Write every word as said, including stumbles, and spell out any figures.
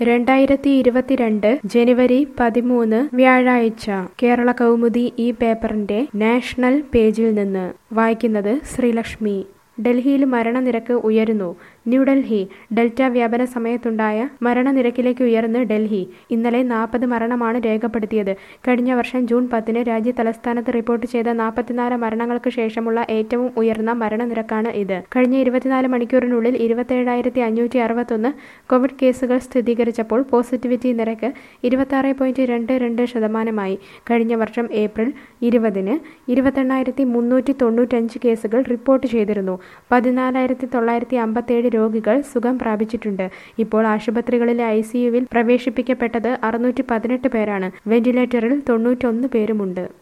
രണ്ടായിരത്തി ഇരുപത്തിരണ്ട് ജനുവരി പതിമൂന്ന് വ്യാഴാഴ്ച കേരള കൗമുദി ഈ പേപ്പറിന്റെ നാഷണൽ പേജിൽ നിന്ന് വായിക്കുന്നത് ശ്രീലക്ഷ്മി. ഡൽഹിയിൽ മരണനിരക്ക് ഉയരുന്നു. ന്യൂഡൽഹി. ഡെൽറ്റ വ്യാപന സമയത്തുണ്ടായ മരണനിരക്കിലേക്ക് ഉയർന്ന് ഡൽഹി. ഇന്നലെ നാൽപ്പത് മരണമാണ് രേഖപ്പെടുത്തിയത്. കഴിഞ്ഞ വർഷം ജൂൺ പത്തിന് രാജ്യ തലസ്ഥാനത്ത് റിപ്പോർട്ട് ചെയ്ത നാൽപ്പത്തിനാല് മരണങ്ങൾക്ക് ശേഷമുള്ള ഏറ്റവും ഉയർന്ന മരണനിരക്കാണ് ഇത്. കഴിഞ്ഞ ഇരുപത്തിനാല് മണിക്കൂറിനുള്ളിൽ ഇരുപത്തേഴായിരത്തി അഞ്ഞൂറ്റി അറുപത്തൊന്ന് കോവിഡ് കേസുകൾ സ്ഥിരീകരിച്ചപ്പോൾ പോസിറ്റിവിറ്റി നിരക്ക് ഇരുപത്താറ് പോയിന്റ് രണ്ട് രണ്ട് ശതമാനമായി. കഴിഞ്ഞ വർഷം ഏപ്രിൽ ഇരുപതിന് ഇരുപത്തെണ്ണായിരത്തി മുന്നൂറ്റി തൊണ്ണൂറ്റഞ്ച് കേസുകൾ റിപ്പോർട്ട് ചെയ്തിരുന്നു. പതിനാലായിരത്തി തൊള്ളായിരത്തി അമ്പത്തേഴ് രോഗികൾ സുഖം പ്രാപിച്ചിട്ടുണ്ട്. ഇപ്പോൾ ആശുപത്രികളിലെ ഐ സിയുവിൽ പ്രവേശിപ്പിക്കപ്പെട്ടത് അറുന്നൂറ്റി പതിനെട്ട് പേരാണ്. വെന്റിലേറ്ററിൽ തൊണ്ണൂറ്റൊന്ന് പേരുമുണ്ട്.